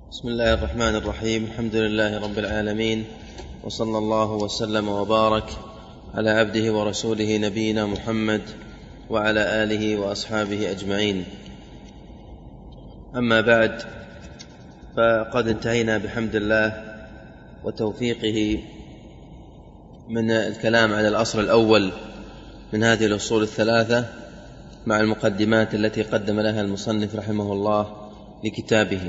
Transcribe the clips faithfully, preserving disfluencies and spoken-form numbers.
بسم الله الرحمن الرحيم. الحمد لله رب العالمين، وصلى الله وسلم وبارك على عبده ورسوله نبينا محمد وعلى آله وأصحابه أجمعين. أما بعد، فقد انتهينا بحمد الله وتوفيقه من الكلام على الأصل الأول من هذه الأصول الثلاثة مع المقدمات التي قدم لها المصنف رحمه الله لكتابه.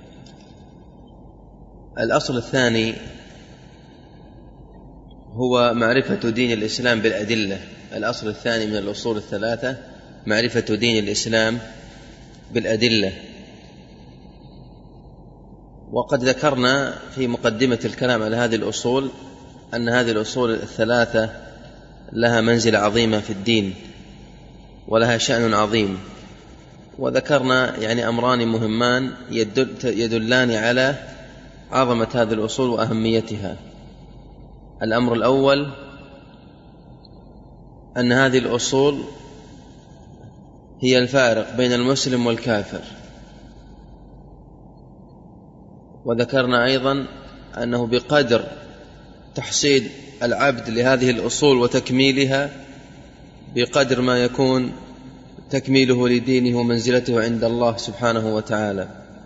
الأصل الثاني هو معرفة دين الإسلام بالأدلة. الأصل الثاني من الأصول الثلاثة معرفة دين الإسلام بالأدلة. وقد ذكرنا في مقدمة الكلام على هذه الأصول أن هذه الأصول الثلاثة لها منزلة عظيمة في الدين ولها شأن عظيم، وذكرنا يعني أمران مهمان يدل يدلان على عظمة هذه الأصول وأهميتها. الأمر الأول أن هذه الأصول هي الفارق بين المسلم والكافر، وذكرنا أيضا أنه بقدر تحصيل العبد لهذه الأصول وتكميلها بقدر ما يكون تكميله لدينه ومنزلته عند الله سبحانه وتعالى.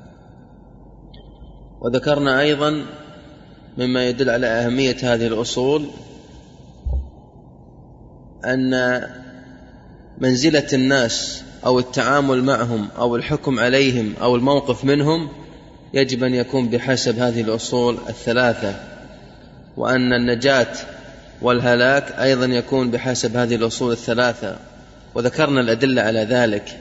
وذكرنا أيضا مما يدل على أهمية هذه الأصول أن منزلة الناس أو التعامل معهم أو الحكم عليهم أو الموقف منهم يجب أن يكون بحسب هذه الأصول الثلاثة، وأن النجاة والهلاك أيضا يكون بحسب هذه الأصول الثلاثة. وذكرنا الأدلة على ذلك،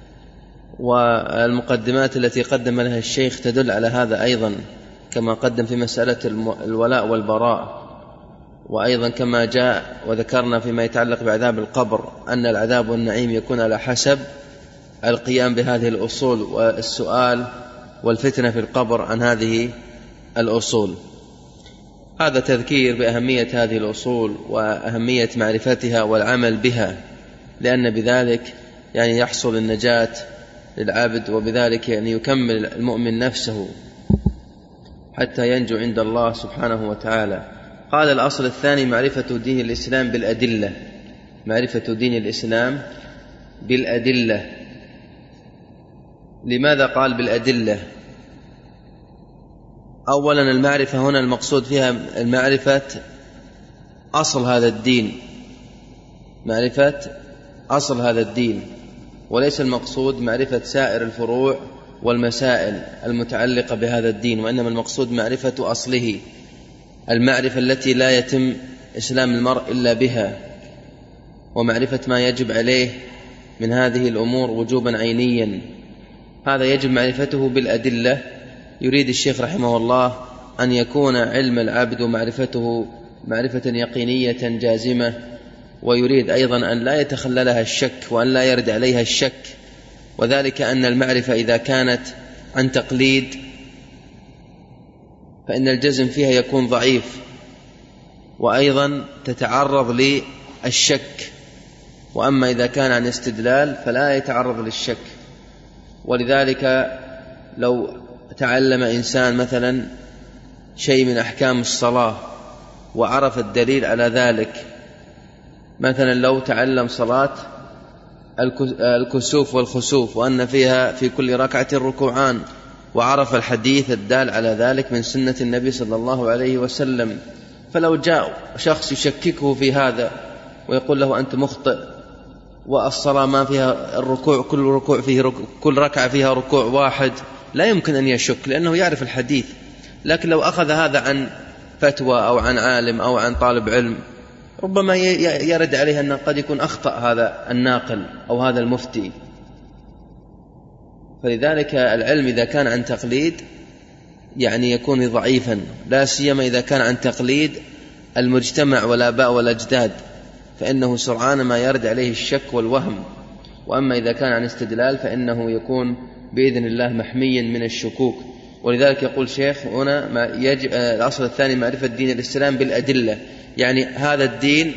والمقدمات التي قدم لها الشيخ تدل على هذا أيضا، كما قدم في مسألة الولاء والبراء، وأيضا كما جاء وذكرنا فيما يتعلق بعذاب القبر أن العذاب والنعيم يكون على حسب القيام بهذه الأصول والسؤال والفتنة في القبر عن هذه الأصول. هذا تذكير بأهمية هذه الأصول وأهمية معرفتها والعمل بها، لأن بذلك يعني يحصل النجاة للعبد، وبذلك يعني يكمل المؤمن نفسه حتى ينجو عند الله سبحانه وتعالى. قال الأصل الثاني معرفة دين الإسلام بالأدلة. معرفة دين الإسلام بالأدلة. لماذا قال بالأدلة؟ أولا، المعرفة هنا المقصود فيها المعرفة أصل هذا الدين، معرفة أصل هذا الدين، وليس المقصود معرفة سائر الفروع والمسائل المتعلقة بهذا الدين، وإنما المقصود معرفة أصله، المعرفة التي لا يتم إسلام المرء إلا بها، ومعرفة ما يجب عليه من هذه الأمور وجوبا عينيا. هذا يجب معرفته بالأدلة. يريد الشيخ رحمه الله أن يكون علم العبد ومعرفته معرفة يقينية جازمة، ويريد أيضا أن لا يتخللها الشك وأن لا يرد عليها الشك، وذلك أن المعرفة إذا كانت عن تقليد فإن الجزم فيها يكون ضعيف، وأيضا تتعرض للشك، وأما إذا كان عن استدلال فلا يتعرض للشك. ولذلك لو تعلم إنسان مثلا شيء من أحكام الصلاة وعرف الدليل على ذلك، مثلا لو تعلم صلاة الكسوف والخسوف وأن فيها في كل ركعة ركوعان، وعرف الحديث الدال على ذلك من سنة النبي صلى الله عليه وسلم، فلو جاء شخص يشككه في هذا ويقول له أنت مخطئ، والصلاة ما فيها الركوع، كل ركوع فيه ركوع، كل ركعة فيها ركوع واحد، لا يمكن أن يشك لأنه يعرف الحديث. لكن لو أخذ هذا عن فتوى أو عن عالم أو عن طالب علم، ربما يرد عليه أنه قد يكون أخطأ هذا الناقل أو هذا المفتي. فلذلك العلم إذا كان عن تقليد يعني يكون ضعيفا، لا سيما إذا كان عن تقليد المجتمع والآباء والأجداد، فإنه سرعان ما يرد عليه الشك والوهم. وأما إذا كان عن استدلال فإنه يكون بإذن الله محميا من الشكوك. ولذلك يقول شيخ هنا ما يجب الأصل الثاني معرفة دين الإسلام بالأدلة، يعني هذا الدين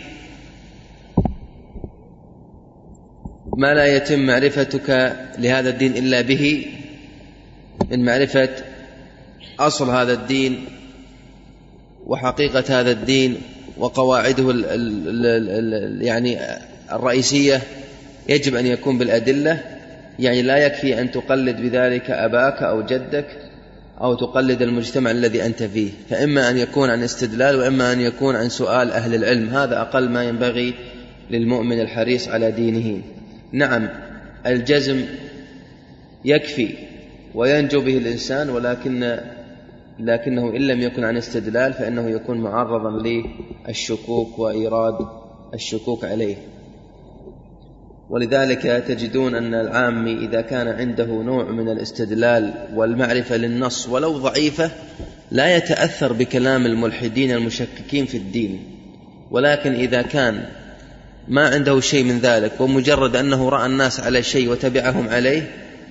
ما لا يتم معرفتك لهذا الدين إلا به من معرفة أصل هذا الدين وحقيقة هذا الدين وقواعده ال ال ال يعني الرئيسية يجب أن يكون بالأدلة. يعني لا يكفي أن تقلد بذلك أباك أو جدك أو تقلد المجتمع الذي أنت فيه، فإما أن يكون عن استدلال وإما أن يكون عن سؤال أهل العلم. هذا أقل ما ينبغي للمؤمن الحريص على دينه. نعم الجزم يكفي وينجو به الإنسان، ولكن لكنه إن لم يكن عن استدلال فإنه يكون معرضا للشكوك وإيراد الشكوك عليه. ولذلك تجدون أن العامي إذا كان عنده نوع من الاستدلال والمعرفة للنص ولو ضعيفة لا يتأثر بكلام الملحدين المشككين في الدين، ولكن إذا كان ما عنده شيء من ذلك ومجرد أنه رأى الناس على شيء وتبعهم عليه،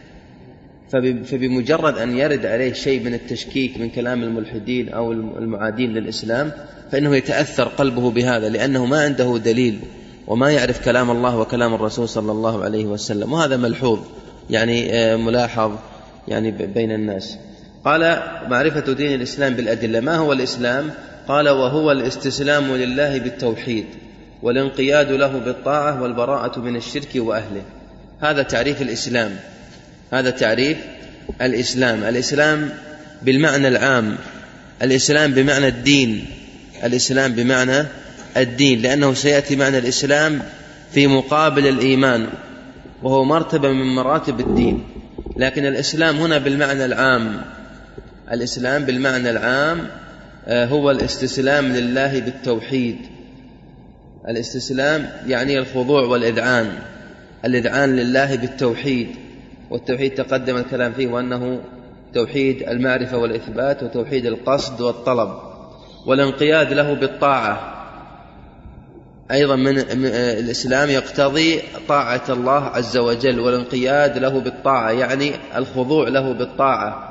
فبمجرد أن يرد عليه شيء من التشكيك من كلام الملحدين أو المعادين للإسلام فإنه يتأثر قلبه بهذا، لأنه ما عنده دليل وما يعرف كلام الله وكلام الرسول صلى الله عليه وسلم. وهذا ملحوظ يعني ملاحظ يعني بين الناس. قال معرفة دين الإسلام بالأدلة. ما هو الإسلام؟ قال وهو الاستسلام لله بالتوحيد والانقياد له بالطاعة والبراءة من الشرك وأهله. هذا تعريف الإسلام. هذا تعريف الإسلام. الإسلام بالمعنى العام، الإسلام بمعنى الدين، الإسلام بمعنى الدين، لأنه سيأتي معنى الإسلام في مقابل الإيمان وهو مرتبة من مراتب الدين. لكن الإسلام هنا بالمعنى العام، الإسلام بالمعنى العام هو الاستسلام لله بالتوحيد. الاستسلام يعني الخضوع والإذعان، الإذعان لله بالتوحيد. والتوحيد تقدم الكلام فيه وأنه توحيد المعرفة والإثبات وتوحيد القصد والطلب. والانقياد له بالطاعة أيضا من الإسلام يقتضي طاعة الله عز وجل، والانقياد له بالطاعة يعني الخضوع له بالطاعة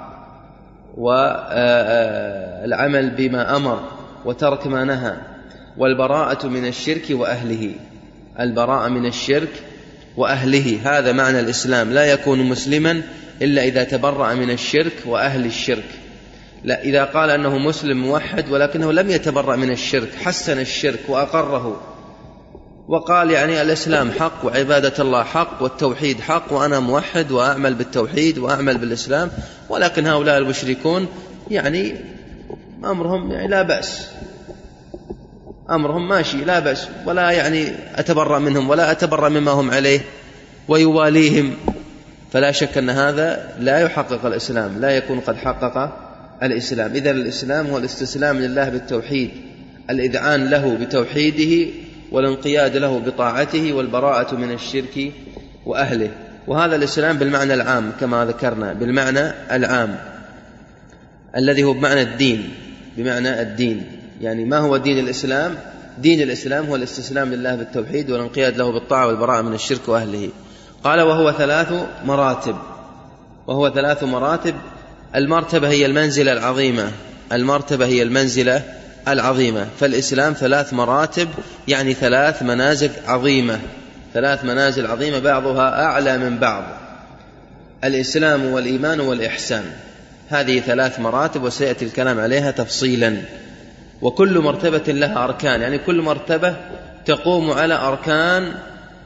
والعمل بما أمر وترك ما نهى. والبراءة من الشرك وأهله، البراءة من الشرك وأهله، هذا معنى الإسلام. لا يكون مسلما إلا إذا تبرأ من الشرك وأهل الشرك. لا، إذا قال أنه مسلم موحد ولكنه لم يتبرأ من الشرك، حسن الشرك وأقره وقال يعني الإسلام حق وعبادة الله حق والتوحيد حق وأنا موحد وأعمل بالتوحيد وأعمل بالإسلام، ولكن هؤلاء المشركون يعني أمرهم يعني لا بأس، أمرهم ماشي لا بأس، ولا يعني أتبرأ منهم ولا أتبرأ مما هم عليه ويواليهم، فلا شك أن هذا لا يحقق الإسلام، لا يكون قد حقق الإسلام. إذن الإسلام هو الاستسلام لله بالتوحيد، الإذعان له بتوحيده والانقياد له بطاعته والبراءة من الشرك وأهله. وهذا الإسلام بالمعنى العام كما ذكرنا، بالمعنى العام الذي هو بمعنى الدين، بمعنى الدين. يعني ما هو دين الإسلام؟ دين الإسلام هو الاستسلام لله بالتوحيد والانقياد له بالطاعة والبراءة من الشرك وأهله. قال وهو ثلاث مراتب، وهو ثلاث مراتب. المرتبة هي المنزلة العظيمة، المرتبة هي المنزلة العظيمة. فالإسلام ثلاث مراتب يعني ثلاث منازل عظيمة، ثلاث منازل عظيمة بعضها أعلى من بعض. الإسلام والإيمان والإحسان، هذه ثلاث مراتب وسيأتي الكلام عليها تفصيلا. وكل مرتبة لها أركان، يعني كل مرتبة تقوم على أركان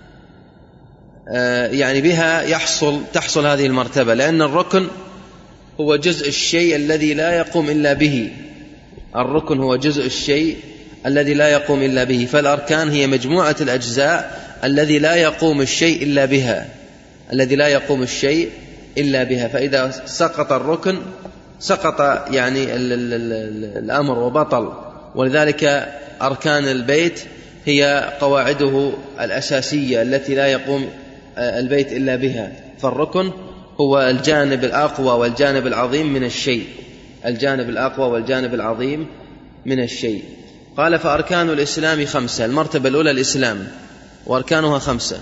يعني بها يحصل تحصل هذه المرتبة، لأن الركن هو جزء الشيء الذي لا يقوم إلا به، الركن هو جزء الشيء الذي لا يقوم إلا به. فالأركان هي مجموعة الأجزاء الذي لا يقوم الشيء إلا بها، الذي لا يقوم الشيء إلا بها. فإذا سقط الركن سقط يعني الأمر وبطل. ولذلك أركان البيت هي قواعده الأساسية التي لا يقوم البيت إلا بها. فالركن هو الجانب الأقوى والجانب العظيم من الشيء، الجانب الأقوى والجانب العظيم من الشيء. قال فأركان الإسلام خمسة. المرتبة الأولى الإسلام وأركانها خمسة.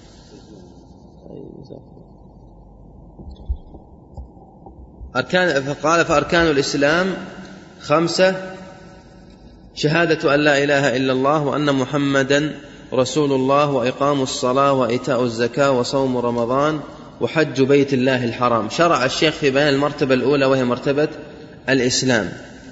أركان فقال فأركان الإسلام خمسة: شهادة أن لا إله إلا الله وأن محمدا رسول الله، وإقام الصلاة، وإيتاء الزكاة، وصوم رمضان، وحج بيت الله الحرام. شرع الشيخ في بيان المرتبة الأولى وهي مرتبة الإسلام.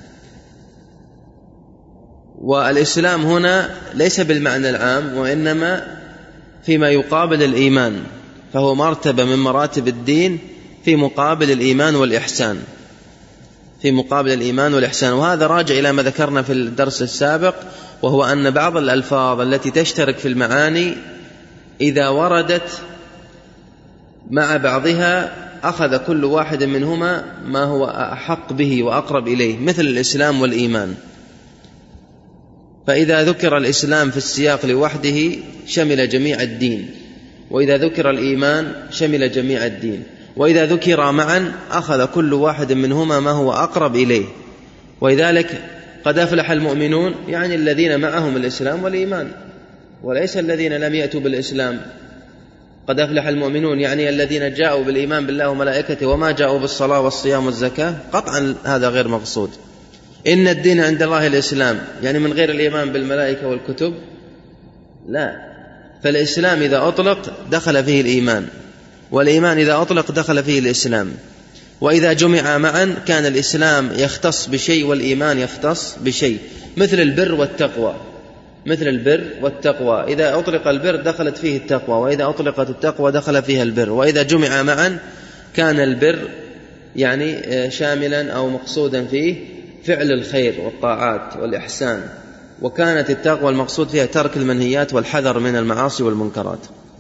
والإسلام هنا ليس بالمعنى العام، وإنما فيما يقابل الإيمان، فهو مرتبة من مراتب الدين في مقابل الإيمان والإحسان، في مقابل الإيمان والإحسان. وهذا راجع إلى ما ذكرنا في الدرس السابق، وهو أن بعض الألفاظ التي تشترك في المعاني إذا وردت مع بعضها أخذ كل واحد منهما ما هو أحق به وأقرب إليه، مثل الإسلام والإيمان. فإذا ذكر الإسلام في السياق لوحده شمل جميع الدين، وإذا ذكر الإيمان شمل جميع الدين، وإذا ذكر معا أخذ كل واحد منهما ما هو أقرب إليه. ولذلك قد أفلح المؤمنون يعني الذين معهم الإسلام والإيمان، وليس الذين لم يأتوا بالإسلام. قد أفلح المؤمنون يعني الذين جاءوا بالإيمان بالله وملائكته وما جاءوا بالصلاة والصيام والزكاة، قطعا هذا غير مقصود. إن الدين عند الله الإسلام يعني من غير الإيمان بالملائكة والكتب، لا. فالإسلام إذا أطلق دخل فيه الإيمان، والإيمان إذا أطلق دخل فيه الإسلام. وإذا جمع معا كان الإسلام يختص بشيء والإيمان يختص بشيء، مثل البر والتقوى. مثل البر والتقوى، إذا أطلق البر دخلت فيه التقوى، وإذا أطلقت التقوى دخل فيها البر. وإذا جمع معا كان البر يعني شاملا أو مقصودا فيه فعل الخير والطاعات والإحسان، وكانت التقوى المقصود فيها ترك المنهيات والحذر من المعاصي والمنكرات.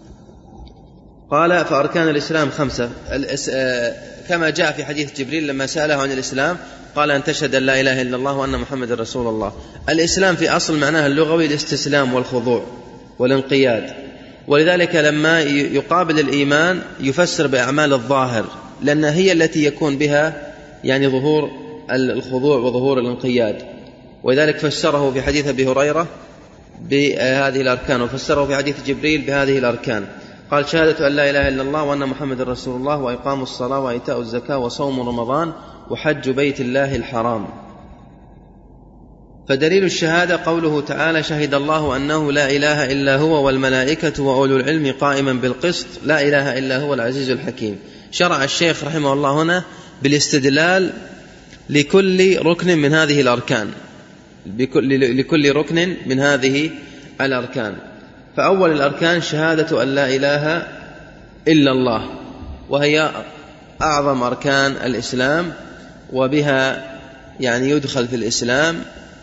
قال فأركان الإسلام خمسة، كما جاء في حديث جبريل لما سأله عن الإسلام قال أن تشهد أن لا إله إلا الله وأن محمد رسول الله. الإسلام في أصل معناه اللغوي الاستسلام والخضوع والانقياد، ولذلك لما يقابل الإيمان يفسر بأعمال الظاهر، لأن هي التي يكون بها يعني ظهور الخضوع وظهور الانقياد. ولذلك فسره في حديث أبي هريرة بهذه الأركان، وفسره في حديث جبريل بهذه الأركان. قال شهادة أن لا إله إلا الله وأن محمد رسول الله، وإقام الصلاة وإيتاء الزكاة وصوم رمضان وحج بيت الله الحرام. فدليل الشهادة قوله تعالى شهد الله أنه لا إله إلا هو والملائكة وأولو العلم قائما بالقسط لا إله إلا هو العزيز الحكيم. شرع الشيخ رحمه الله هنا بالاستدلال لكل ركن من هذه الأركان، لكل ركن من هذه الأركان. فأول الأركان شهادة أن لا إله إلا الله، وهي أعظم أركان الإسلام، وبها يعني يدخل في الإسلام.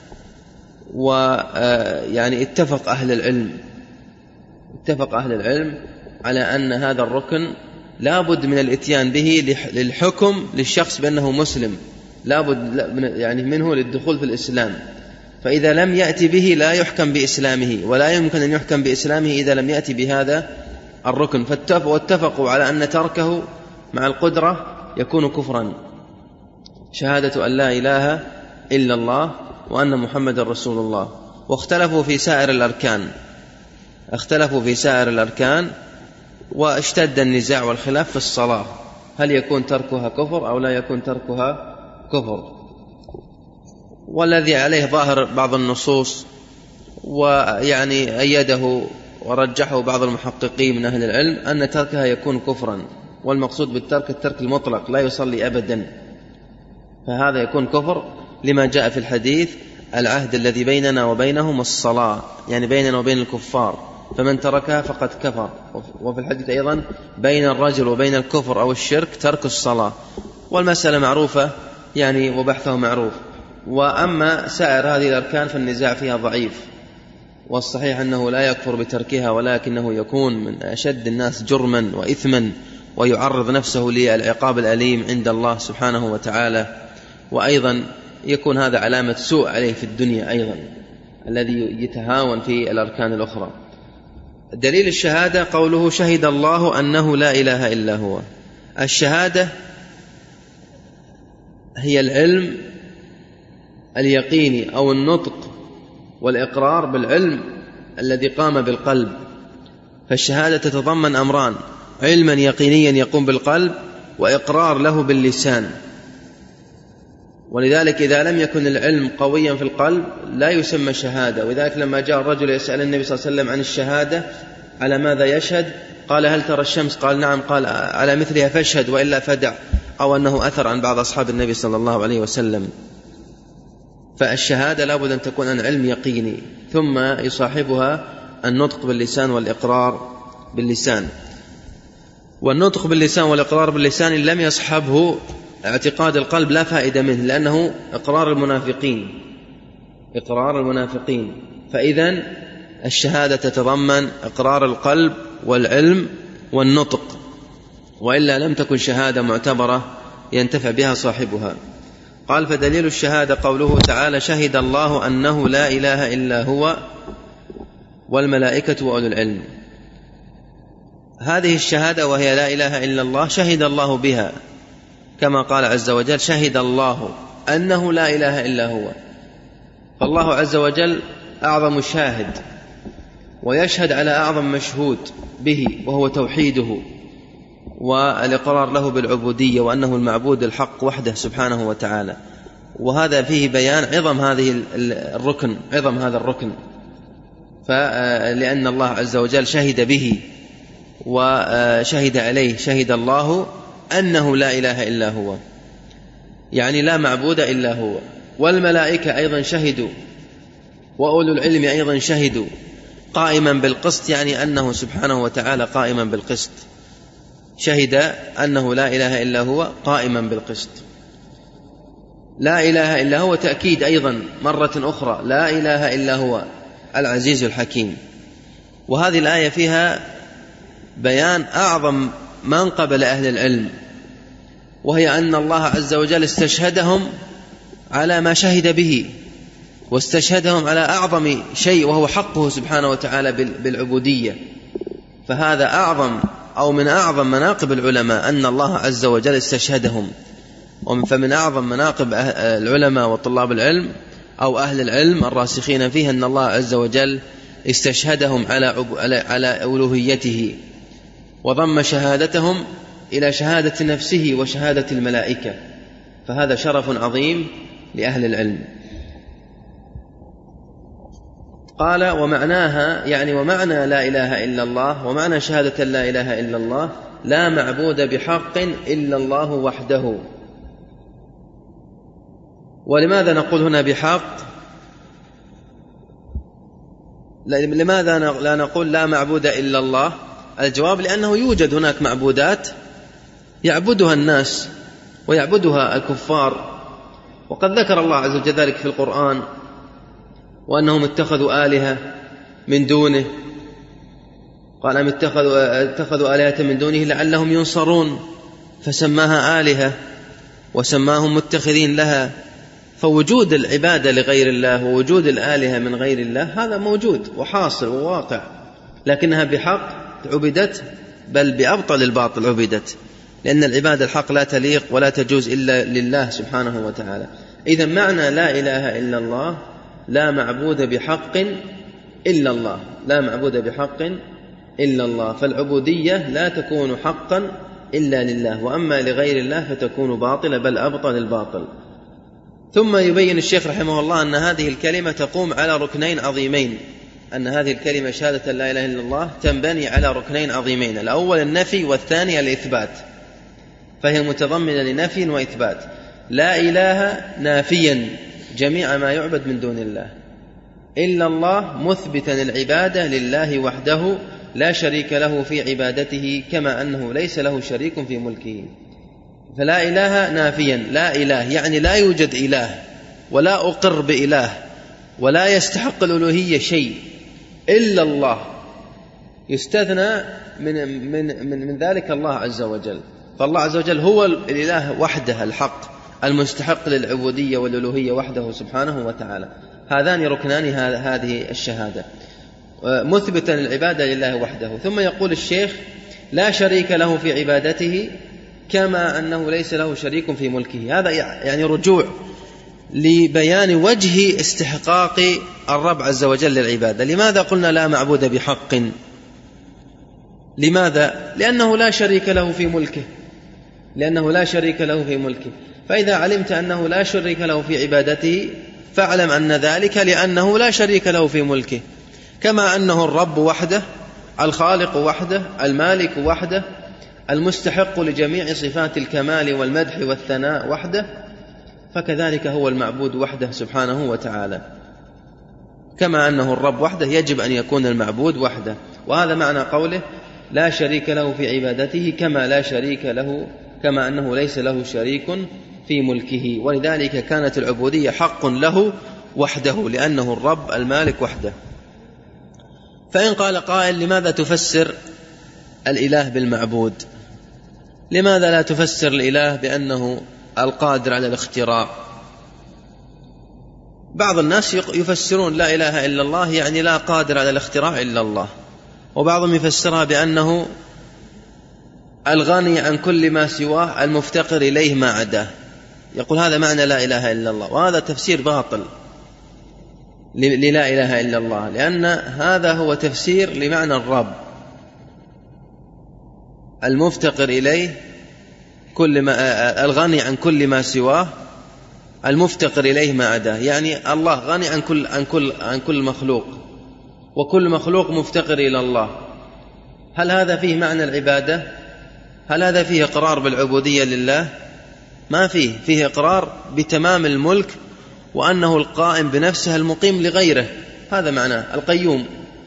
ويعني اتفق أهل العلم اتفق أهل العلم على أن هذا الركن لا بد من الاتيان به للحكم للشخص بأنه مسلم، لا بد يعني منه للدخول في الإسلام. فإذا لم يأتي به لا يحكم بإسلامه، ولا يمكن أن يحكم بإسلامه إذا لم يأتي بهذا الركن. فاتفقوا على أن تركه مع القدرة يكون كفرا. شهادة أن لا إله إلا الله وأن محمد رسول الله. واختلفوا في سائر الأركان اختلفوا في سائر الأركان واشتد النزاع والخلاف في الصلاة، هل يكون تركها كفر أو لا يكون تركها كفر. والذي عليه ظاهر بعض النصوص ويعني أيده ورجحه بعض المحققين من أهل العلم أن تركها يكون كفرا، والمقصود بالترك الترك المطلق، لا يصلي أبدا، فهذا يكون كفر لما جاء في الحديث العهد الذي بيننا وبينهم الصلاة، يعني بيننا وبين الكفار، فمن تركها فقد كفر. وفي الحديث أيضا بين الرجل وبين الكفر أو الشرك ترك الصلاة. والمسألة معروفة يعني وبحثه معروف. وأما سائر هذه الأركان فالنزاع فيها ضعيف، والصحيح أنه لا يكفر بتركها، ولكنه يكون من أشد الناس جرما وإثما، ويعرض نفسه للعقاب الأليم عند الله سبحانه وتعالى. وأيضا يكون هذا علامة سوء عليه في الدنيا أيضا، الذي يتهاون في الأركان الأخرى. دليل الشهادة قوله شهد الله أنه لا إله إلا هو. الشهادة هي العلم اليقيني أو النطق والإقرار بالعلم الذي قام بالقلب. فالشهادة تتضمن أمران: علما يقينيا يقوم بالقلب، وإقرار له باللسان. ولذلك إذا لم يكن العلم قويا في القلب لا يسمى شهادة. ولذلك لما جاء الرجل يسأل النبي صلى الله عليه وسلم عن الشهادة على ماذا يشهد، قال هل ترى الشمس؟ قال نعم. قال على مثلها فاشهد وإلا فدع. أو أنه أثر عن بعض أصحاب النبي صلى الله عليه وسلم. فالشهادة لابد أن تكون عن علم يقيني، ثم يصاحبها النطق باللسان والإقرار باللسان. والنطق باللسان والإقرار باللسان إن لم يصحبه اعتقاد القلب لا فائدة منه، لأنه إقرار المنافقين إقرار المنافقين فإذن الشهادة تتضمن إقرار القلب والعلم والنطق، وإلا لم تكن شهادة معتبرة ينتفع بها صاحبها. قال: فدليل الشهادة قوله تعالى: شهد الله أنه لا إله إلا هو والملائكة وأولو العلم. هذه الشهادة وهي لا إله إلا الله شهد الله بها، كما قال عز وجل: شهد الله أنه لا إله إلا هو. فالله عز وجل أعظم شاهد، ويشهد على أعظم مشهود به، وهو توحيده والإقرار له بالعبودية، وأنه المعبود الحق وحده سبحانه وتعالى. وهذا فيه بيان عظم هذه الركن عظم هذا الركن فلأن الله عز وجل شهد به وشهد عليه، شهد الله أنه لا إله إلا هو، يعني لا معبود إلا هو. والملائكة أيضا شهدوا، وأولو العلم أيضا شهدوا، قائما بالقسط، يعني أنه سبحانه وتعالى قائما بالقسط، شهد أنه لا إله إلا هو قائما بالقسط. لا إله إلا هو تأكيد أيضا مرة أخرى، لا إله إلا هو العزيز الحكيم. وهذه الآية فيها بيان أعظم منقبة لأهل العلم، وهي أن الله عز وجل استشهدهم على ما شهد به، واستشهدهم على أعظم شيء وهو حقه سبحانه وتعالى بالعبودية. فهذا أعظم أو من أعظم مناقب العلماء أن الله عز وجل استشهدهم. فمن أعظم مناقب العلماء وطلاب العلم أو أهل العلم الراسخين فيه أن الله عز وجل استشهدهم على على ألوهيته، وضم شهادتهم إلى شهادة نفسه وشهادة الملائكة، فهذا شرف عظيم لأهل العلم. قال: ومعناها، يعني ومعنى لا إله إلا الله، ومعنى شهادة لا إله إلا الله: لا معبود بحق إلا الله وحده. ولماذا نقول هنا بحق؟ لماذا لا نقول لا معبود إلا الله؟ الجواب: لأنه يوجد هناك معبودات يعبدها الناس ويعبدها الكفار، وقد ذكر الله عز وجل ذلك في القرآن، وأنهم اتخذوا آلهة من دونه. قال: أم اتخذوا, اتخذوا آلهة من دونه لعلهم ينصرون، فسماها آلهة وسماهم متخذين لها. فوجود العبادة لغير الله ووجود الآلهة من غير الله هذا موجود وحاصل وواقع، لكنها بحق عبدت، بل بأبطل الباطل عبدت، لأن العبادة الحق لا تليق ولا تجوز إلا لله سبحانه وتعالى. إذن معنى لا إله إلا الله: لا معبود بحق إلا الله، لا معبود بحق إلا الله. فالعبودية لا تكون حقا إلا لله، وأما لغير الله فتكون باطلة، بل أبطل الباطل. ثم يبين الشيخ رحمه الله أن هذه الكلمة تقوم على ركنين عظيمين، أن هذه الكلمة شهادة لا إله إلا الله تنبني على ركنين عظيمين: الأول النفي، والثاني الإثبات، فهي متضمنة لنفي وإثبات. لا إله نافيا جميع ما يعبد من دون الله، إلا الله مثبتا العبادة لله وحده لا شريك له في عبادته، كما أنه ليس له شريك في ملكه. فلا إله نافيا، لا إله يعني لا يوجد إله، ولا أقر بإله، ولا يستحق الألوهية شيء إلا الله، يستثنى من, من, من, من ذلك الله عز وجل. فالله عز وجل هو الإله وحده الحق المستحق للعبودية والألوهية وحده سبحانه وتعالى. هذان ركنان هذه الشهادة، مثبتا العبادة لله وحده. ثم يقول الشيخ: لا شريك له في عبادته، كما أنه ليس له شريك في ملكه. هذا يعني رجوع لبيان وجه استحقاق الرب عز وجل للعبادة. لماذا قلنا لا معبود بحق؟ لماذا؟ لأنه لا شريك له في ملكه، لأنه لا شريك له في ملكه. فإذا علمت أنه لا شريك له في عبادته فاعلم أن ذلك لأنه لا شريك له في ملكه، كما أنه الرب وحده، الخالق وحده، المالك وحده، المستحق لجميع صفات الكمال والمدح والثناء وحده، فكذلك هو المعبود وحده سبحانه وتعالى. كما أنه الرب وحده يجب أن يكون المعبود وحده. وهذا معنى قوله لا شريك له في عبادته، كما لا شريك له كما أنه ليس له شريك في ملكه. ولذلك كانت العبودية حق له وحده، لأنه الرب المالك وحده. فإن قال قائل لماذا تفسر الإله بالمعبود؟ لماذا لا تفسر الإله بأنه القادر على الاختراع؟ بعض الناس يفسرون لا إله إلا الله يعني لا قادر على الاختراع إلا الله، وبعضهم يفسرها بأنه الغني عن كل ما سواه المفتقر إليه ما عداه. يقول هذا معنى لا إله إلا الله، وهذا تفسير باطل للا إله إلا الله، لأن هذا هو تفسير لمعنى الرب، المفتقر إليه كل ما الغني عن كل ما سواه المفتقر إليه ما عداه، يعني الله غني عن كل عن كل عن كل مخلوق، وكل مخلوق مفتقر إلى الله. هل هذا فيه معنى العبادة؟ هل هذا فيه إقرار بالعبودية لله؟ ما فيه. فيه إقرار بتمام الملك، وأنه القائم بنفسه المقيم لغيره، هذا معناه القيوم،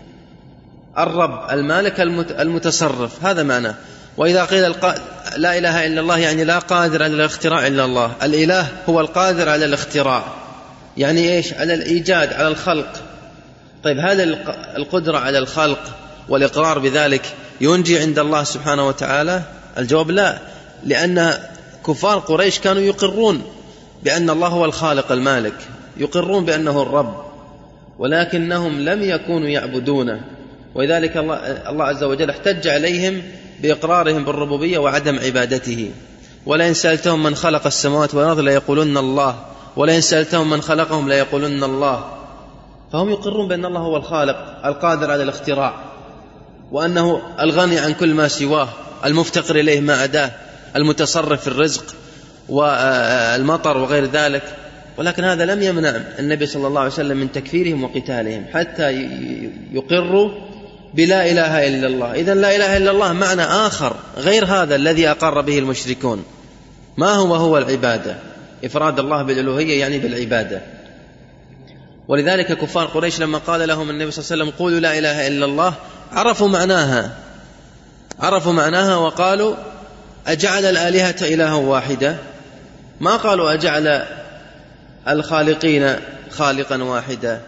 الرب المالك المتصرف، هذا معناه. وإذا قيل الق... لا إله إلا الله يعني لا قادر على الاختراع إلا الله، الإله هو القادر على الاختراع، يعني إيش؟ على الإيجاد، على الخلق. طيب هل القدرة على الخلق والإقرار بذلك ينجي عند الله سبحانه وتعالى؟ الجواب لا، لأن كفار قريش كانوا يقرون بأن الله هو الخالق المالك، يقرون بأنه الرب، ولكنهم لم يكونوا يعبدونه. ولذلك الله, الله عز وجل احتج عليهم بإقرارهم بالربوبية وعدم عبادته. ولئن سألتهم من خلق السماوات والأرض ليقولن الله، ولئن سألتهم من خلقهم ليقولن الله. فهم يقرون بأن الله هو الخالق القادر على الاختراع، وأنه الغني عن كل ما سواه المفتقر إليه ما عداه، المتصرف في الرزق والمطر وغير ذلك. ولكن هذا لم يمنع النبي صلى الله عليه وسلم من تكفيرهم وقتالهم حتى يقروا بلا إله إلا الله. إذن لا إله إلا الله معنى آخر غير هذا الذي أقر به المشركون. ما هو هو العبادة؟ إفراد الله بالألوهية يعني بالعبادة. ولذلك كفار قريش لما قال لهم النبي صلى الله عليه وسلم قولوا لا إله إلا الله، عرفوا معناها عرفوا معناها وقالوا أجعل الآلهة إلها واحدة؟ ما قالوا أجعل الخالقين خالقا واحدا.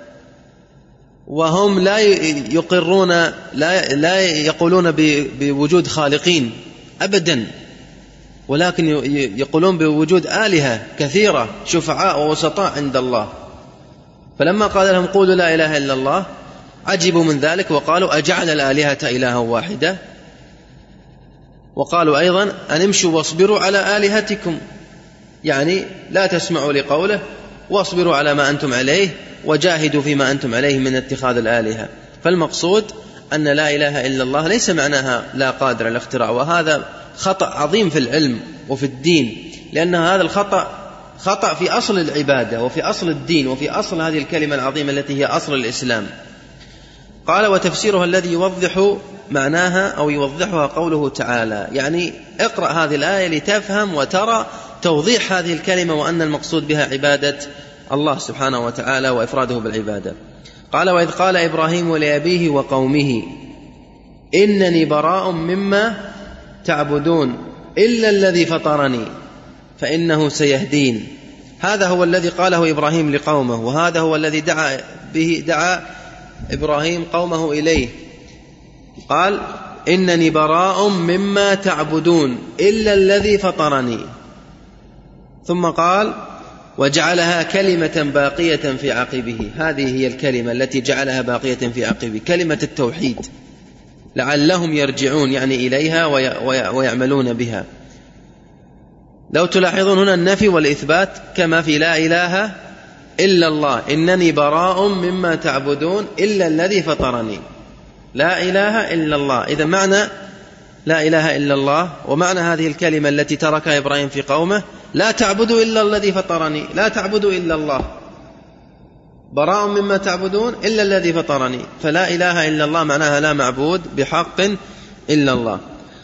وهم لا يقرون لا, لا يقولون بوجود خالقين أبدا، ولكن يقولون بوجود آلهة كثيرة شفعاء ووسطاء عند الله. فلما قال لهم قولوا لا إله إلا الله عجبوا من ذلك وقالوا أجعل الآلهة إلها واحدة. وقالوا أيضا أن امشوا واصبروا على آلهتكم، يعني لا تسمعوا لقوله واصبروا على ما أنتم عليه وجاهدوا فيما أنتم عليه من اتخاذ الآلهة. فالمقصود أن لا إله إلا الله ليس معناها لا قادر على الاختراع، وهذا خطأ عظيم في العلم وفي الدين، لأن هذا الخطأ خطأ في أصل العبادة وفي أصل الدين وفي أصل هذه الكلمة العظيمة التي هي أصل الإسلام. قال وتفسيرها الذي يوضح معناها أو يوضحها قوله تعالى، يعني اقرأ هذه الآية لتفهم وترى توضيح هذه الكلمة، وأن المقصود بها عبادة الله سبحانه وتعالى وإفراده بالعبادة. قال وإذ قال إبراهيم لأبيه وقومه إنني براء مما تعبدون إلا الذي فطرني فإنه سيهدين. هذا هو الذي قاله إبراهيم لقومه، وهذا هو الذي دعا به دعا إبراهيم قومه إليه. قال إنني براء مما تعبدون إلا الذي فطرني، ثم قال وجعلها كلمة باقية في عقبه. هذه هي الكلمة التي جعلها باقية في عقبه، كلمة التوحيد، لعلهم يرجعون يعني إليها ويعملون بها. لو تلاحظون هنا النفي والإثبات كما في لا إله إلا الله، إنني براء مما تعبدون إلا الذي فطرني. لا إله إلا الله، إذا معنى لا إله إلا الله ومعنى هذه الكلمة التي تركها إبراهيم في قومه لا تعبدوا إلا الذي فطرني، لا تعبدوا إلا الله، براء مما تعبدون إلا الذي فطرني. فلا إله إلا الله معناها لا معبود بحق إلا الله.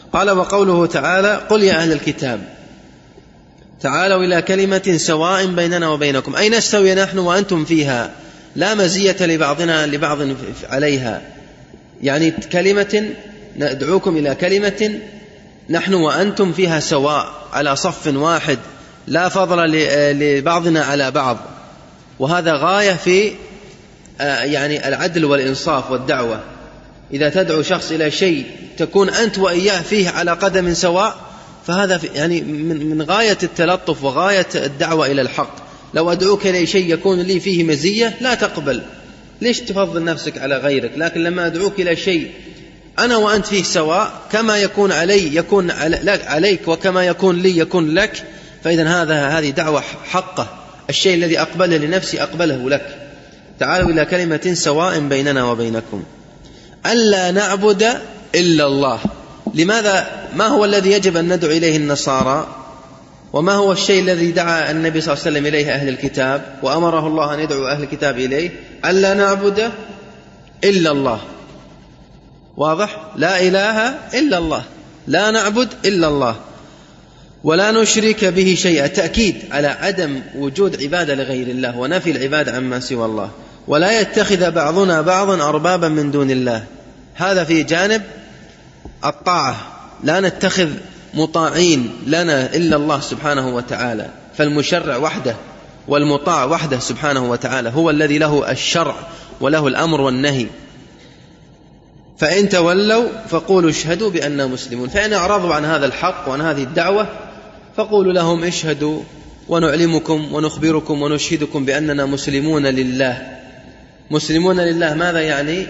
قال: وقوله تعالى: قل يا أهل الكتاب تعالوا إلى كلمة سواء بيننا وبينكم، أي نستوي نحن وأنتم فيها لا مزية لبعضنا لبعض عليها، يعني كلمة ندعوكم إلى كلمة نحن وأنتم فيها سواء على صف واحد، لا فضل لبعضنا على بعض. وهذا غاية في يعني العدل والإنصاف والدعوة. إذا تدعو شخص إلى شيء تكون أنت وإياه فيه على قدم سواء، فهذا يعني من غاية التلطف وغاية الدعوة إلى الحق. لو أدعوك إلى شيء يكون لي فيه مزية لا تقبل، ليش تفضل نفسك على غيرك؟ لكن لما أدعوك إلى شيء أنا وأنت فيه سواء، كما يكون علي يكون عليك، وكما يكون لي يكون لك، فإذا هذا هذه دعوة حقة. الشيء الذي أقبله لنفسي أقبله لك. تعالوا إلى كلمة سواء بيننا وبينكم ألا نعبد إلا الله. لماذا؟ ما هو الذي يجب أن ندعو إليه النصارى؟ وما هو الشيء الذي دعا النبي صلى الله عليه وسلم إليه أهل الكتاب وأمره الله أن يدعو أهل الكتاب إليه؟ ألا نعبد إلا الله. واضح؟ لا إله إلا الله، لا نعبد إلا الله، ولا نشرك به شيئا، تأكيد على عدم وجود عبادة لغير الله ونفي العبادة عما سوى الله. ولا يتخذ بعضنا بعضا أربابا من دون الله، هذا في جانب الطاعة، لا نتخذ مطاعين لنا إلا الله سبحانه وتعالى، فالمشرع وحده والمطاع وحده سبحانه وتعالى، هو الذي له الشرع وله الأمر والنهي. فإن تولوا فقولوا اشهدوا بأننا مسلمون. فإن أعرضوا عن هذا الحق وعن هذه الدعوة فقولوا لهم اشهدوا ونعلمكم ونخبركم ونشهدكم بأننا مسلمون لله. مسلمون لله ماذا يعني؟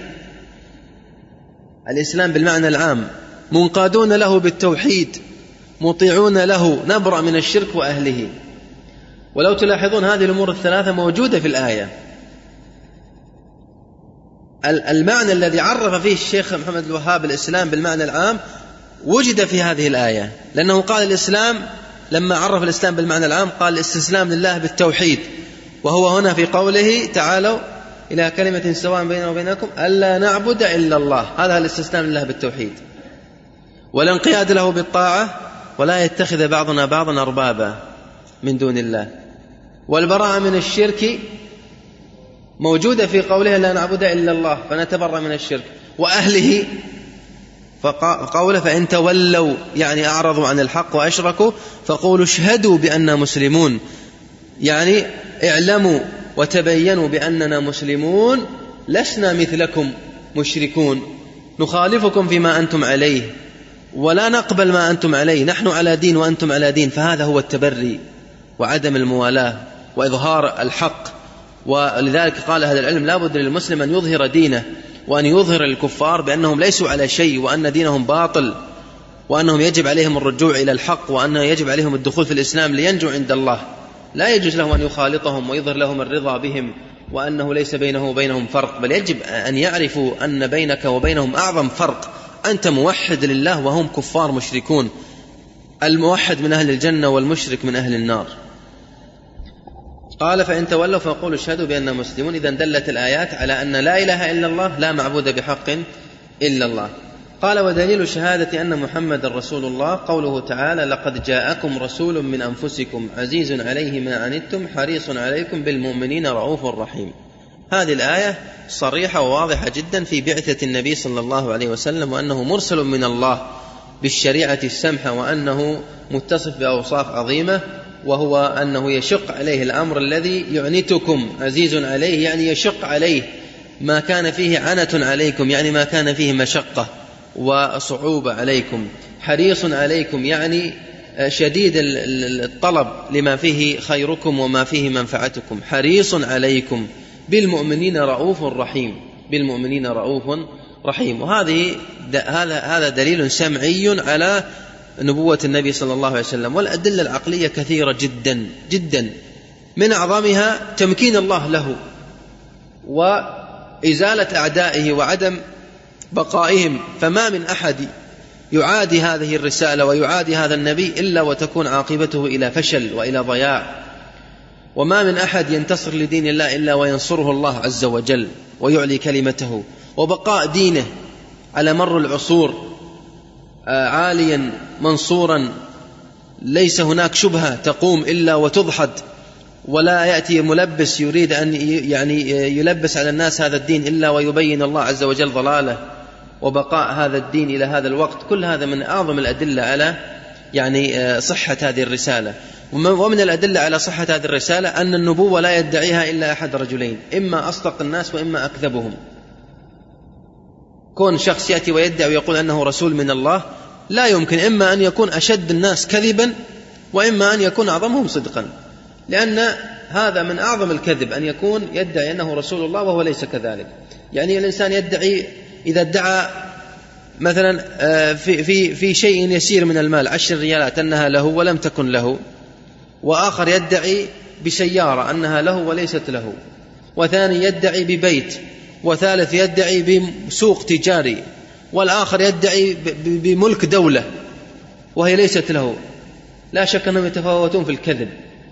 الإسلام بالمعنى العام، منقادون له بالتوحيد، مطيعون له، نبرأ من الشرك وأهله. ولو تلاحظون هذه الأمور الثلاثة موجودة في الآية. المعنى الذي عرف فيه الشيخ محمد الوهاب الإسلام بالمعنى العام وجد في هذه الآية، لأنه قال الإسلام لما عرف الإسلام بالمعنى العام قال الاستسلام لله بالتوحيد، وهو هنا في قوله تعالوا إلى كلمة سواء بيننا وبينكم ألا نعبد إلا الله، هذا الاستسلام لله بالتوحيد، والانقياد له بالطاعة، ولا يتخذ بعضنا بعضا أربابا من دون الله. والبراءة من الشرك موجودة في قوله لا نعبد إلا الله، فنتبرأ من الشرك وأهله. فقوله فإن تولوا يعني أعرضوا عن الحق وأشركوا فقولوا اشهدوا بأننا مسلمون، يعني اعلموا وتبينوا بأننا مسلمون، لسنا مثلكم مشركون، نخالفكم فيما أنتم عليه ولا نقبل ما أنتم عليه، نحن على دين وأنتم على دين. فهذا هو التبري وعدم الموالاة وإظهار الحق. ولذلك قال أهل العلم لا بد للمسلم أن يظهر دينه، وأن يظهر الكفار بأنهم ليسوا على شيء، وأن دينهم باطل، وأنهم يجب عليهم الرجوع إلى الحق، وأنه يجب عليهم الدخول في الإسلام لينجوا عند الله. لا يجوز له أن يخالطهم ويظهر لهم الرضا بهم وأنه ليس بينه وبينهم فرق، بل يجب أن يعرفوا أن بينك وبينهم أعظم فرق، أنت موحد لله وهم كفار مشركون، الموحد من أهل الجنة والمشرك من أهل النار. قال فإن تولوا فقولوا اشهدوا بأننا مسلمون. إذن دلت الآيات على أن لا إله إلا الله، لا معبود بحق إلا الله. قال ودليل شهادة أن محمد رسول الله قوله تعالى لقد جاءكم رسول من أنفسكم عزيز عليه ما عنتم حريص عليكم بالمؤمنين رؤوف رحيم. هذه الآية صريحة وواضحة جدا في بعثة النبي صلى الله عليه وسلم، وأنه مرسل من الله بالشريعة السمحة، وأنه متصف بأوصاف عظيمة، وهو أنه يشق عليه الأمر الذي يعنتكم. عزيز عليه يعني يشق عليه ما كان فيه عنة عليكم، يعني ما كان فيه مشقة وصعوبة عليكم. حريص عليكم يعني شديد الطلب لما فيه خيركم وما فيه منفعتكم. حريص عليكم بالمؤمنين رؤوف رحيم، بالمؤمنين رؤوف رحيم. وهذه هذا هذا دليل سمعي على نبوة النبي صلى الله عليه وسلم. والأدلة العقلية كثيرة جدا جدا، من أعظمها تمكين الله له وإزالة أعدائه وعدم بقائهم. فما من أحد يعادي هذه الرسالة ويعادي هذا النبي إلا وتكون عاقبته إلى فشل وإلى ضياع. وما من أحد ينتصر لدين الله إلا وينصره الله عز وجل ويعلي كلمته، وبقاء دينه على مر العصور عاليا منصورا ليس هناك شبهة تقوم إلا وتضحد، ولا يأتي ملبس يريد أن يعني يلبس على الناس هذا الدين إلا ويبين الله عز وجل ضلاله وبقاء هذا الدين إلى هذا الوقت. كل هذا من أعظم الأدلة على يعني صحة هذه الرسالة. ومن الأدلة على صحة هذه الرسالة أن النبوة لا يدعيها إلا أحد رجلين، إما أصدق الناس وإما أكذبهم. كون شخص يأتي ويدعي ويقول أنه رسول من الله لا يمكن، إما أن يكون أشد الناس كذبا وإما أن يكون أعظمهم صدقا، لأن هذا من أعظم الكذب أن يكون يدعي أنه رسول الله وهو ليس كذلك. يعني الإنسان يدعي، إذا ادعى مثلا في, في, في شيء يسير من المال عشر ريالات أنها له ولم تكن له، وآخر يدعي بسيارة أنها له وليست له، وثاني يدعي ببيت، وثالث يدعي بسوق تجاري، والآخر يدعي بملك دولة وهي ليست له، لا شك أنهم يتفاوتون في الكذب.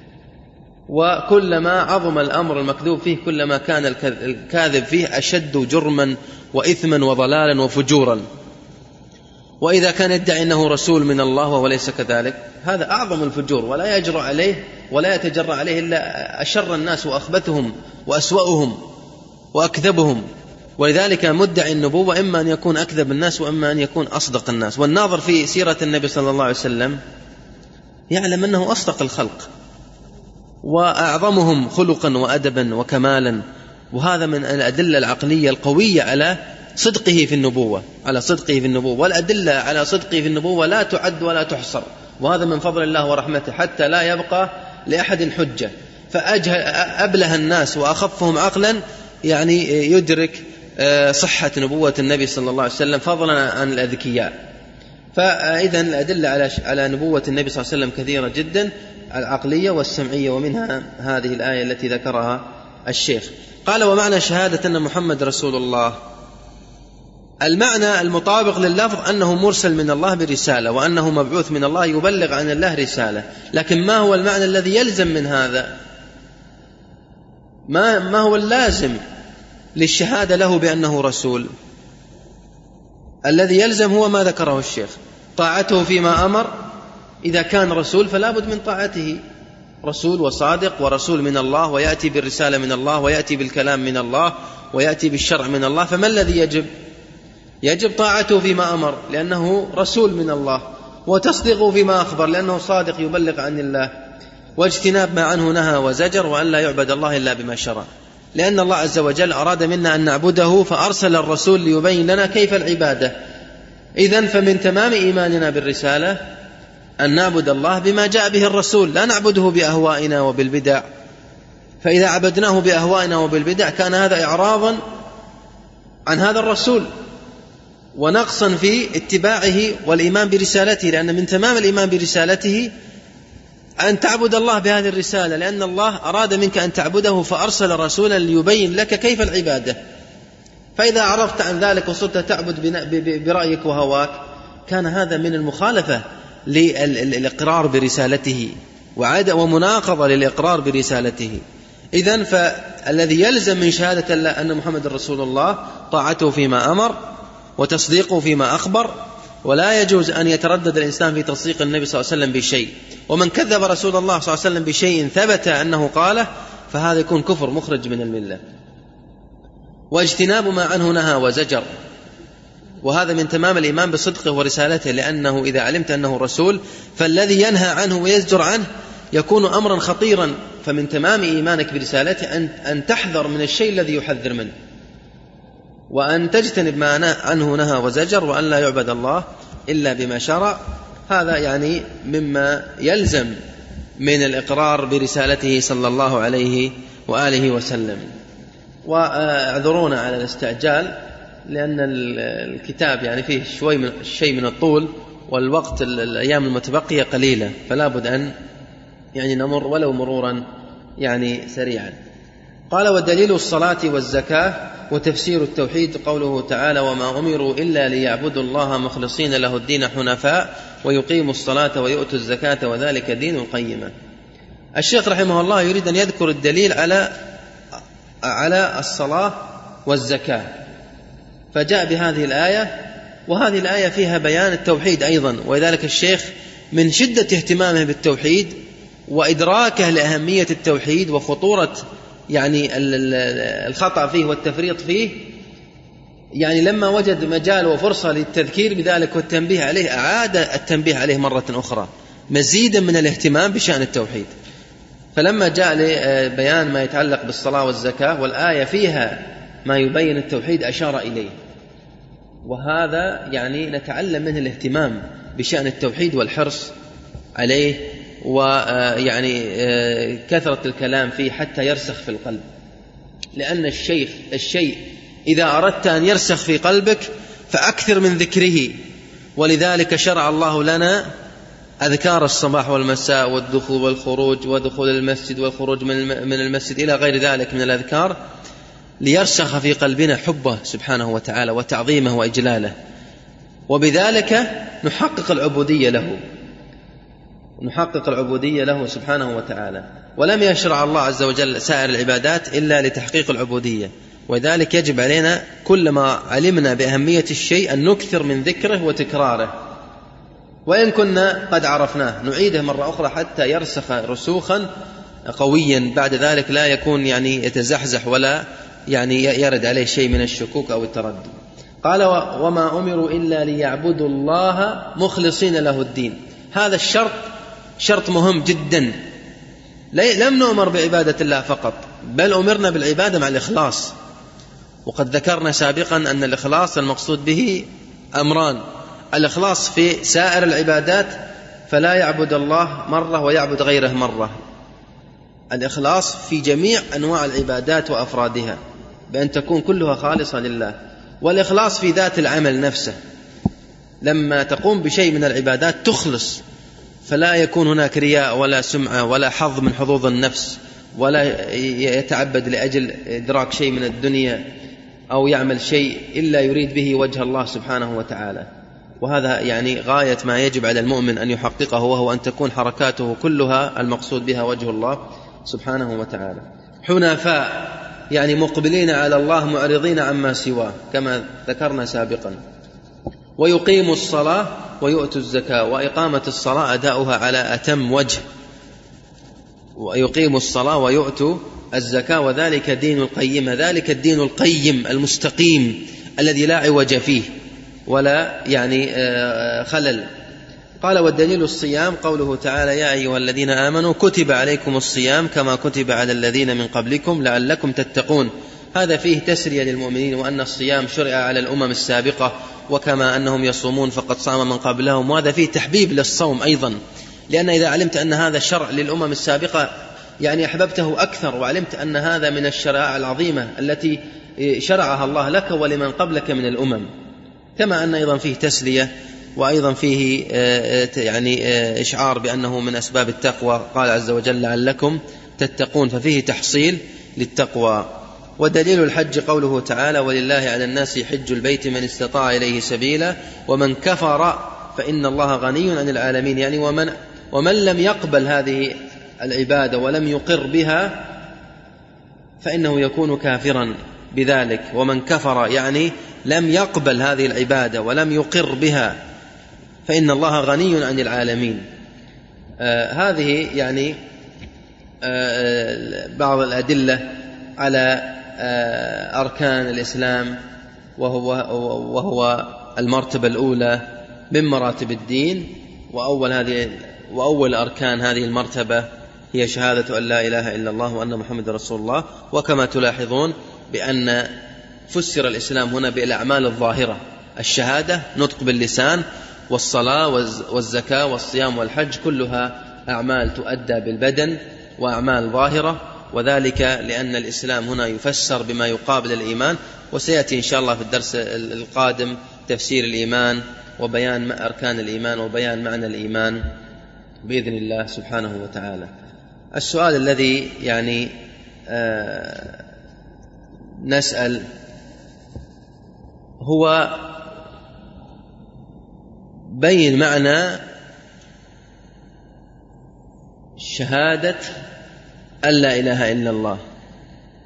وكلما عظم الأمر المكذوب فيه كلما كان الكاذب فيه أشد جرما وإثما وضلالا وفجورا. وإذا كان يدعي أنه رسول من الله وهو ليس كذلك هذا أعظم الفجور، ولا يجرؤ عليه ولا يتجرأ عليه إلا أشر الناس وأخبثهم وأسوأهم وأكذبهم. ولذلك مدعي النبوة إما أن يكون أكذب الناس وإما أن يكون أصدق الناس. والناظر في سيرة النبي صلى الله عليه وسلم يعلم أنه أصدق الخلق وأعظمهم خلقا وأدبا وكمالا، وهذا من الأدلة العقلية القوية على صدقه في النبوة على صدقه في النبوة والأدلة على صدقه في النبوة لا تعد ولا تحصر، وهذا من فضل الله ورحمته حتى لا يبقى لأحد حجة. فأبله الناس وأخفهم عقلا يعني يدرك صحة نبوة النبي صلى الله عليه وسلم فضلا عن الأذكياء. فإذن الأدلة على على نبوة النبي صلى الله عليه وسلم كثيرة جدا، العقلية والسمعية، ومنها هذه الآية التي ذكرها الشيخ. قال: ومعنى شهادة أن محمد رسول الله، المعنى المطابق لللفظ أنه مرسل من الله برسالة، وأنه مبعوث من الله يبلغ عن الله رسالة. لكن ما هو المعنى الذي يلزم من هذا؟ ما, ما هو اللازم للشهادة له بأنه رسول؟ الذي يلزم هو ما ذكره الشيخ: طاعته فيما أمر. إذا كان رسول فلا بد من طاعته، رسول وصادق ورسول من الله، ويأتي بالرسالة من الله، ويأتي بالكلام من الله، ويأتي بالشرع من الله. فما الذي يجب؟ يجب طاعته فيما أمر لأنه رسول من الله، وتصديقه فيما أخبر لأنه صادق يبلغ عن الله، واجتناب ما عنه نهى وزجر، وأن لا يعبد الله إلا بما شرع، لأن الله عز وجل أراد منا أن نعبده فأرسل الرسول ليبين لنا كيف العبادة. إذن فمن تمام إيماننا بالرسالة أن نعبد الله بما جاء به الرسول، لا نعبده بأهوائنا وبالبدع. فإذا عبدناه بأهوائنا وبالبدع كان هذا إعراضا عن هذا الرسول ونقصا في اتباعه والإيمان برسالته، لأن من تمام الإيمان برسالته أن تعبد الله بهذه الرسالة، لأن الله أراد منك أن تعبده فأرسل رسولا ليبين لك كيف العبادة. فإذا عرفت عن ذلك وصرت تعبد برأيك وهواك كان هذا من المخالفة للإقرار برسالته وعادة ومناقضة للإقرار برسالته. إذن فالذي يلزم من شهادة الله أن محمد رسول الله طاعته فيما أمر وتصديقه فيما أخبر، ولا يجوز أن يتردد الإنسان في تصديق النبي صلى الله عليه وسلم بشيء. ومن كذب رسول الله صلى الله عليه وسلم بشيء ثبت أنه قاله فهذا يكون كفر مخرج من الملة. واجتناب ما عنه نهى وزجر، وهذا من تمام الإيمان بصدقه ورسالته، لأنه إذا علمت أنه رسول فالذي ينهى عنه ويزجر عنه يكون أمرا خطيرا. فمن تمام إيمانك برسالته أن تحذر من الشيء الذي يحذر منه، وأن تجتنب ما عنه نهى وزجر، وأن لا يعبد الله إلا بما شرع. هذا يعني مما يلزم من الإقرار برسالته صلى الله عليه وآله وسلم. وأعذرونا على الاستعجال لأن الكتاب يعني فيه شوي من شيء من الطول، والوقت الأيام المتبقية قليلة، فلا بد أن يعني نمر ولو مرورا يعني سريعا. قال: ودليل الصلاة والزكاة وتفسير التوحيد قوله تعالى: وما أمروا إلا ليعبدوا الله مخلصين له الدين حنفاء ويقيموا الصلاة ويؤتوا الزكاة وذلك دين القيمة. الشيخ رحمه الله يريد أن يذكر الدليل على على الصلاة والزكاة، فجاء بهذه الآية وهذه الآية فيها بيان التوحيد أيضا، ولذلك الشيخ من شدة اهتمامه بالتوحيد وإدراكه لأهمية التوحيد وخطورة يعني الخطأ فيه والتفريط فيه، يعني لما وجد مجال وفرصة للتذكير بذلك والتنبيه عليه أعاد التنبيه عليه مرة أخرى مزيدا من الاهتمام بشأن التوحيد. فلما جاء لبيان ما يتعلق بالصلاة والزكاة والآية فيها ما يبين التوحيد أشار إليه، وهذا يعني نتعلم منه الاهتمام بشأن التوحيد والحرص عليه، ويعني كثرة الكلام فيه حتى يرسخ في القلب، لأن الشيخ الشيء إذا أردت أن يرسخ في قلبك فأكثر من ذكره. ولذلك شرع الله لنا أذكار الصباح والمساء والدخول والخروج ودخول المسجد والخروج من المسجد إلى غير ذلك من الأذكار، ليرسخ في قلبنا حبه سبحانه وتعالى وتعظيمه وإجلاله، وبذلك نحقق العبودية له نحقق العبودية له سبحانه وتعالى. ولم يشرع الله عز وجل سائر العبادات إلا لتحقيق العبودية، وذلك يجب علينا كلما علمنا بأهمية الشيء أن نكثر من ذكره وتكراره، وإن كنا قد عرفناه نعيده مرة أخرى حتى يرسخ رسوخا قويا، بعد ذلك لا يكون يعني يتزحزح ولا يعني يرد عليه شيء من الشكوك أو التردد. قال وما أمروا إلا ليعبدوا الله مخلصين له الدين. هذا الشرط شرط مهم جدا، لم نؤمر بعبادة الله فقط، بل أمرنا بالعبادة مع الإخلاص. وقد ذكرنا سابقا أن الإخلاص المقصود به أمران: الإخلاص في سائر العبادات فلا يعبد الله مرة ويعبد غيره مرة، الإخلاص في جميع أنواع العبادات وأفرادها بأن تكون كلها خالصة لله، والإخلاص في ذات العمل نفسه، لما تقوم بشيء من العبادات تخلص، فلا يكون هناك رياء ولا سمعة ولا حظ من حظوظ النفس، ولا يتعبد لأجل إدراك شيء من الدنيا أو يعمل شيء إلا يريد به وجه الله سبحانه وتعالى. وهذا يعني غاية ما يجب على المؤمن أن يحققه، وهو أن تكون حركاته كلها المقصود بها وجه الله سبحانه وتعالى. حنفاء يعني مقبلين على الله معرضين عما سواه كما ذكرنا سابقا. ويقيموا الصلاة ويؤتوا الزكاة، وإقامة الصلاة أداؤها على أتم وجه، ويقيموا الصلاة ويؤتوا الزكاة، وذلك دين القيم، ذلك الدين القيم المستقيم الذي لا عوج فيه ولا يعني خلل. قال والدليل الصيام، قوله تعالى يا أيها الذين آمنوا كتب عليكم الصيام كما كتب على الذين من قبلكم لعلكم تتقون. هذا فيه تسرية للمؤمنين، وأن الصيام شرع على الأمم السابقة، وكما أنهم يصومون فقد صام من قبلهم، وهذا فيه تحبيب للصوم أيضا، لأن إذا علمت أن هذا الشرع للأمم السابقة يعني أحببته أكثر، وعلمت أن هذا من الشرائع العظيمة التي شرعها الله لك ولمن قبلك من الأمم. كما أن أيضا فيه تسلية، وأيضا فيه يعني إشعار بأنه من أسباب التقوى، قال عز وجل لعلكم تتقون، ففيه تحصيل للتقوى. ودليل الحج قوله تعالى ولله على الناس حج البيت من استطاع إليه سبيلا ومن كفر فإن الله غني عن العالمين، يعني ومن, ومن لم يقبل هذه العبادة ولم يقر بها فإنه يكون كافرا بذلك. ومن كفر يعني لم يقبل هذه العبادة ولم يقر بها فإن الله غني عن العالمين. آه هذه يعني آه بعض الأدلة على آه أركان الإسلام، وهو, وهو المرتبة الأولى من مراتب الدين، وأول, هذه وأول أركان هذه المرتبة هي شهادة أن لا إله إلا الله وأن محمد رسول الله. وكما تلاحظون بأن فسر الإسلام هنا بالأعمال الظاهرة، الشهادة نطق باللسان، والصلاة والزكاة والصيام والحج كلها أعمال تؤدى بالبدن وأعمال ظاهرة، وذلك لأن الإسلام هنا يفسر بما يقابل الإيمان. وسيأتي إن شاء الله في الدرس القادم تفسير الإيمان وبيان أركان الإيمان وبيان معنى الإيمان بإذن الله سبحانه وتعالى. السؤال الذي يعني آه نسأل هو بين معنى شهادة أن لا إله إلا الله،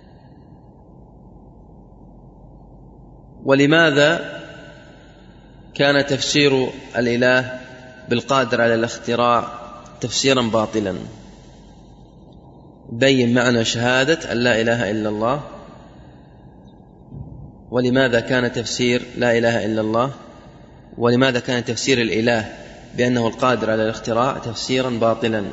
ولماذا كان تفسير الإله بالقادر على الاختراع تفسيرا باطلا. بين معنى شهادة أن لا إله إلا الله، ولماذا كان تفسير لا إله إلا الله، ولماذا كان تفسير الإله بأنه القادر على الاختراع تفسيرا باطلا.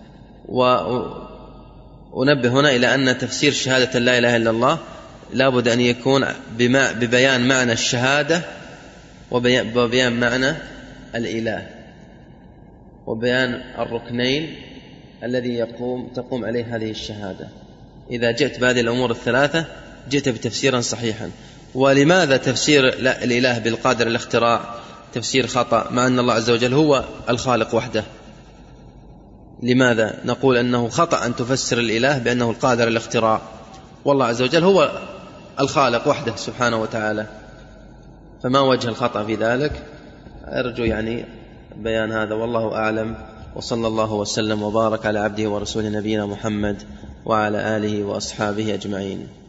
وأنبه هنا إلى أن تفسير شهادة لا إله إلا الله لا بد أن يكون ببيان معنى الشهادة وبيان معنى الإله وبيان الركنين الذي يقوم تقوم عليه هذه الشهادة. إذا جئت بهذه الأمور الثلاثة جئت بتفسيرا صحيحا. ولماذا تفسير الإله بالقادر الاختراع تفسير خطأ مع أن الله عز وجل هو الخالق وحده؟ لماذا نقول أنه خطأ أن تفسر الإله بأنه القادر الاختراع والله عز وجل هو الخالق وحده سبحانه وتعالى؟ فما وجه الخطأ في ذلك؟ أرجو يعني بيان هذا، والله أعلم. وصلى الله وسلم وبارك على عبده ورسوله نبينا محمد وعلى آله وأصحابه أجمعين.